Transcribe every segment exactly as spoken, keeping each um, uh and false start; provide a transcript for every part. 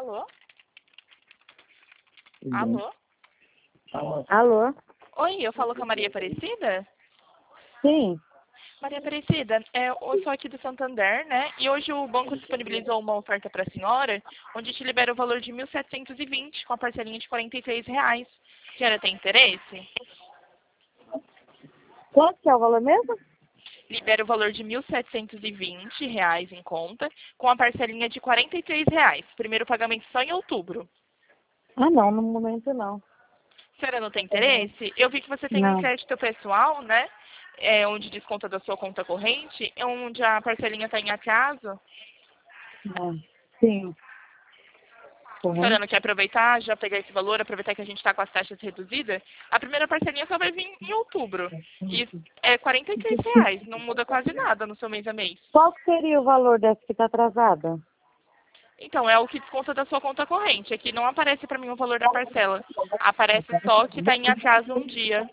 Alô? Alô? Alô? Oi, eu falo com a Maria Aparecida? Sim. Maria Aparecida, é, eu sou aqui do Santander, né? E hoje o banco disponibilizou uma oferta para a senhora, onde te libera o valor de mil setecentos e vinte, com a parcelinha de quarenta e três reais. A senhora tem interesse? Quanto que é o valor mesmo? Libera o valor de mil setecentos e vinte reais em conta, com a parcelinha de quarenta e três reais. Primeiro pagamento só em outubro. Ah, não, no momento não. A senhora não tem interesse? Eu vi que você tem um Não. crédito pessoal, né? É, onde desconta da sua conta corrente, é onde a parcelinha está em atraso. Não. Sim. A senhora Correto. não quer aproveitar, já pegar esse valor, aproveitar que a gente está com as taxas reduzidas? A primeira parcelinha só vai vir em outubro. E é quarenta e três reais, não muda quase nada no seu mês a mês. Qual que seria o valor dessa que está atrasada? Então, é o que desconta da sua conta corrente. Aqui não aparece para mim o valor da parcela. Aparece só que está em atraso um dia.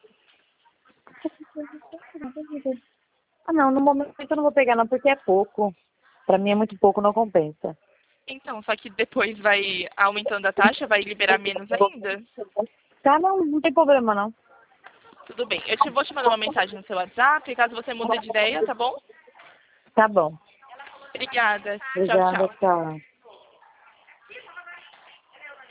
Ah, não, no momento eu não vou pegar não, porque é pouco. Pra mim é muito pouco, não compensa. Então, só que depois vai aumentando a taxa, vai liberar menos ainda. Tá, não, não tem problema não. Tudo bem. Eu te, vou te mandar uma mensagem no seu WhatsApp, caso você mude de ideia, tá bom? Tá bom. Obrigada. Tchau, Obrigada, tchau. tchau.